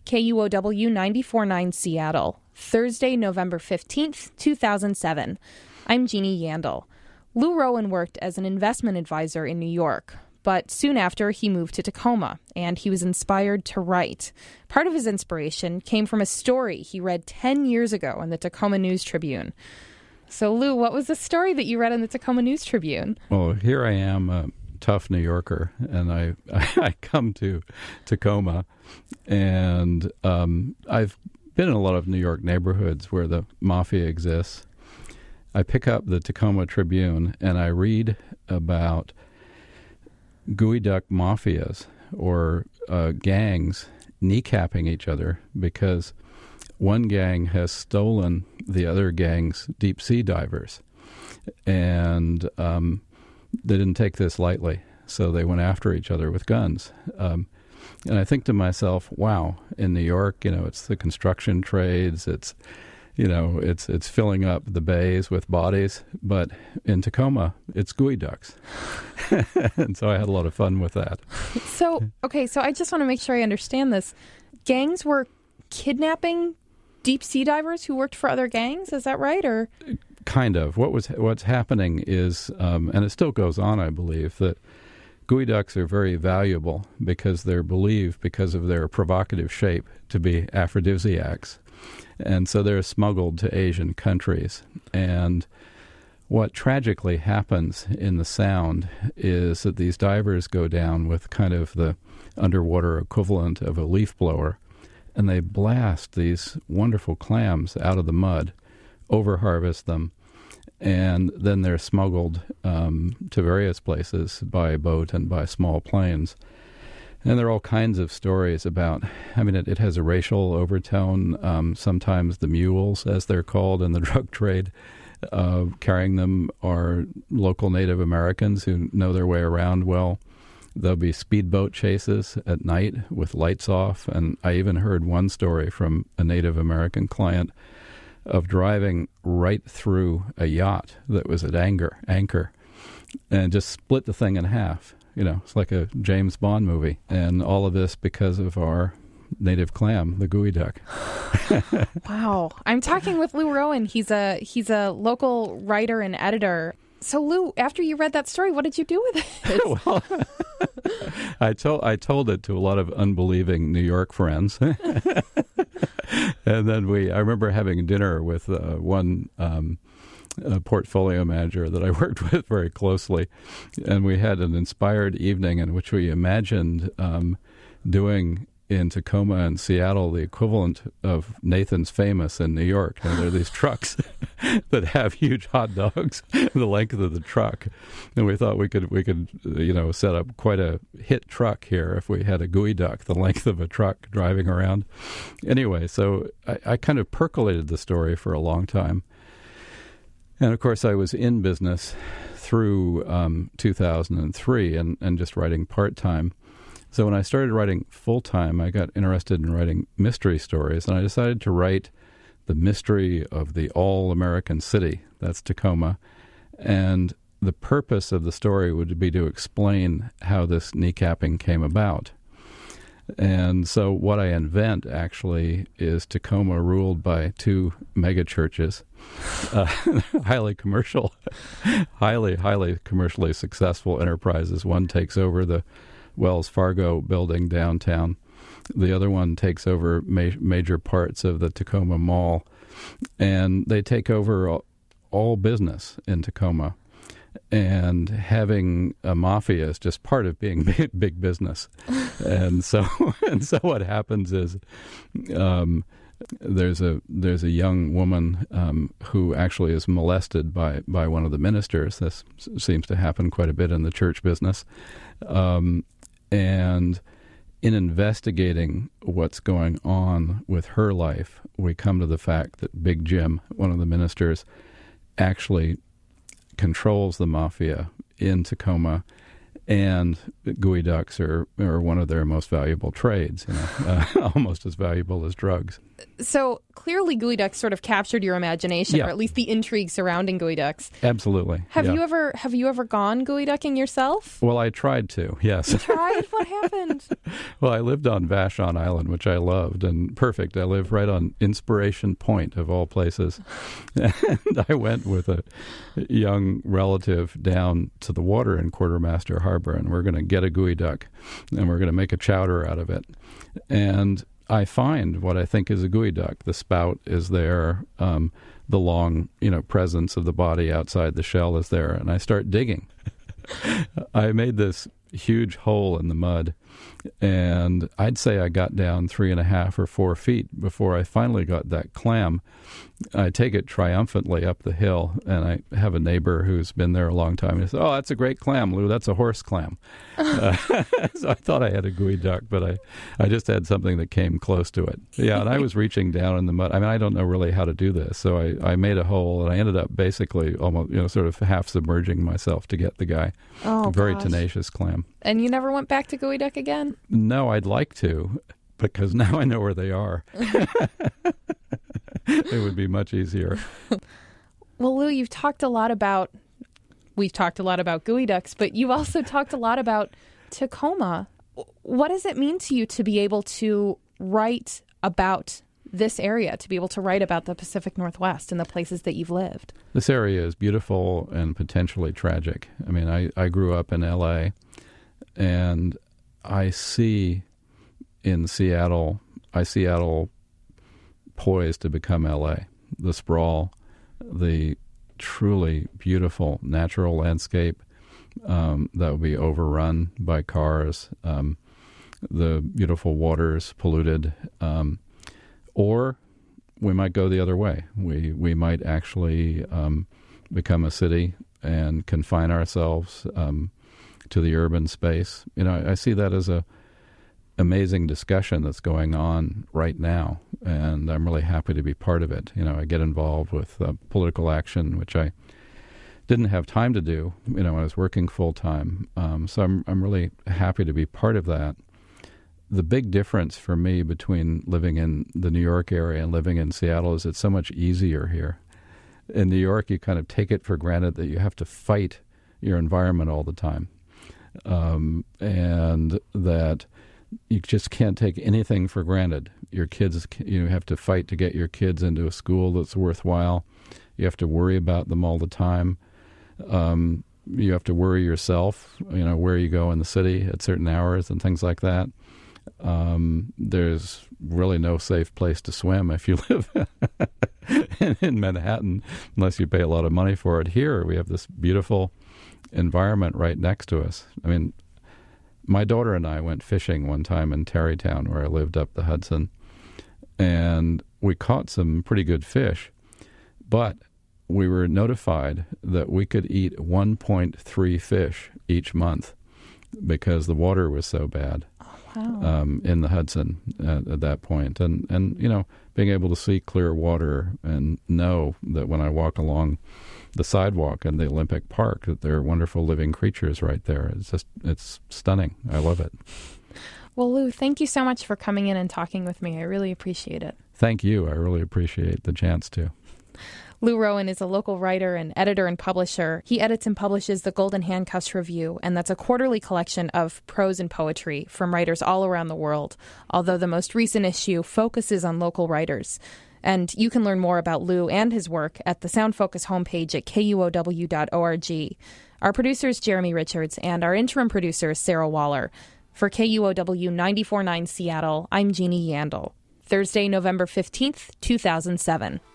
KUOW 94.9 Seattle, Thursday, November 15th, 2007. I'm Jeannie Yandel. Lou Rowan worked as an investment advisor in New York, but soon after he moved to Tacoma, and he was inspired to write. Part of his inspiration came from a story he read 10 years ago in the Tacoma News Tribune. So, Lou, what was the story that you read in the Tacoma News Tribune? Well, here I am, a tough New Yorker, and I come to Tacoma, and I've been in a lot of New York neighborhoods where the mafia exists. I pick up the Tacoma Tribune, and I read about geoduck mafias or gangs kneecapping each other because one gang has stolen the other gang's deep-sea divers. And they didn't take this lightly, so they went after each other with guns. And I think to myself, wow, in New York, it's the construction trades, it's filling up the bays with bodies, but in Tacoma, it's geoducks. And so I had a lot of fun with that. So I just want to make sure I understand this. Gangs were kidnapping deep-sea divers who worked for other gangs, is that right? Or kind of. What's happening is, and it still goes on, I believe, that geoducks are very valuable because they're believed, because of their provocative shape, to be aphrodisiacs. And so they're smuggled to Asian countries. And what tragically happens in the Sound is that these divers go down with kind of the underwater equivalent of a leaf blower, and they blast these wonderful clams out of the mud, over-harvest them, and then they're smuggled to various places by boat and by small planes. And there are all kinds of stories about, it has a racial overtone. Sometimes the mules, as they're called in the drug trade, carrying them are local Native Americans who know their way around well. There'll be speedboat chases at night with lights off. And I even heard one story from a Native American client of driving right through a yacht that was at anchor and just split the thing in half. It's like a James Bond movie. And all of this because of our native clam, the geoduck. Wow. I'm talking with Lou Rowan. He's a local writer and editor. So, Lou, after you read that story, what did you do with it? Well, I told it to a lot of unbelieving New York friends. And then I remember having dinner with one portfolio manager that I worked with very closely, and we had an inspired evening in which we imagined doing in Tacoma and Seattle the equivalent of Nathan's Famous in New York. And there are these trucks that have huge hot dogs the length of the truck, and we thought we could set up quite a hit truck here if we had a geoduck the length of a truck driving around. Anyway, so I kind of percolated the story for a long time. And, of course, I was in business through 2003 and just writing part-time. So when I started writing full-time, I got interested in writing mystery stories, and I decided to write the mystery of the all-American city, that's Tacoma. And the purpose of the story would be to explain how this kneecapping came about. And so what I invent, actually, is Tacoma ruled by two megachurches, highly commercial, highly commercially successful enterprises. One takes over the Wells Fargo building downtown. The other one takes over major parts of the Tacoma Mall. And they take over all business in Tacoma. And having a mafia is just part of being big business. And so what happens is there's a young woman who actually is molested by one of the ministers. This seems to happen quite a bit in the church business. And in investigating what's going on with her life, we come to the fact that Big Jim, one of the ministers, actually controls the mafia in Tacoma And geoducks are one of their most valuable trades, almost as valuable as drugs. So clearly geoducks sort of captured your imagination, or at least the intrigue surrounding geoducks. Absolutely. Have you ever gone geoducking yourself? Well, I tried to, yes. You tried? What happened? Well, I lived on Vashon Island, which I loved, and perfect. I live right on Inspiration Point, of all places. And I went with a young relative down to the water in Quartermaster Harbor, and we're going to get a geoduck, and we're going to make a chowder out of it. And I find what I think is a geoduck. The spout is there, the long, presence of the body outside the shell is there, and I start digging. I made this huge hole in the mud, and I'd say I got down 3.5 or 4 feet before I finally got that clam. I take it triumphantly up the hill, and I have a neighbor who's been there a long time. He says, "Oh, that's a great clam, Lou. That's a horse clam." So I thought I had a geoduck, but I just had something that came close to it. Yeah, and I was reaching down in the mud. I mean, I don't know really how to do this, so I made a hole, and I ended up basically almost, sort of half submerging myself to get the guy. Oh, very tenacious clam. And you never went back to geoduck again? No, I'd like to, because now I know where they are. It would be much easier. Well, Lou, we've talked a lot about geoducks, but you've also talked a lot about Tacoma. What does it mean to you to be able to write about this area, to be able to write about the Pacific Northwest and the places that you've lived? This area is beautiful and potentially tragic. I mean, I grew up in L.A., and I see Seattle poised to become L.A. The sprawl, the truly beautiful natural landscape that will be overrun by cars, the beautiful waters polluted, or we might go the other way. We might actually become a city and confine ourselves to the urban space. I see that as a amazing discussion that's going on right now, and I'm really happy to be part of it. I get involved with political action, which I didn't have time to do, when I was working full time. So I'm really happy to be part of that. The big difference for me between living in the New York area and living in Seattle is it's so much easier here. In New York, you kind of take it for granted that you have to fight your environment all the time, and that you just can't take anything for granted. Your kids, you have to fight to get your kids into a school that's worthwhile. You have to worry about them all the time. You have to worry yourself, where you go in the city at certain hours and things like that. There's really no safe place to swim if you live in Manhattan, unless you pay a lot of money for it. Here, we have this beautiful environment right next to us. I mean, my daughter and I went fishing one time in Tarrytown, where I lived up the Hudson, and we caught some pretty good fish, but we were notified that we could eat 1.3 fish each month because the water was so bad. Wow. In the Hudson at that point. And being able to see clear water and know that when I walk along the sidewalk in the Olympic Park that there are wonderful living creatures right there. It's stunning. I love it. Well, Lou, thank you so much for coming in and talking with me. I really appreciate it. Thank you. I really appreciate the chance to. Lou Rowan is a local writer and editor and publisher. He edits and publishes the Golden Handcuffs Review, and that's a quarterly collection of prose and poetry from writers all around the world, although the most recent issue focuses on local writers. And you can learn more about Lou and his work at the Sound Focus homepage at kuow.org. Our producer is Jeremy Richards, and our interim producer is Sarah Waller. For KUOW 94.9 Seattle, I'm Jeannie Yandel. Thursday, November 15th, 2007.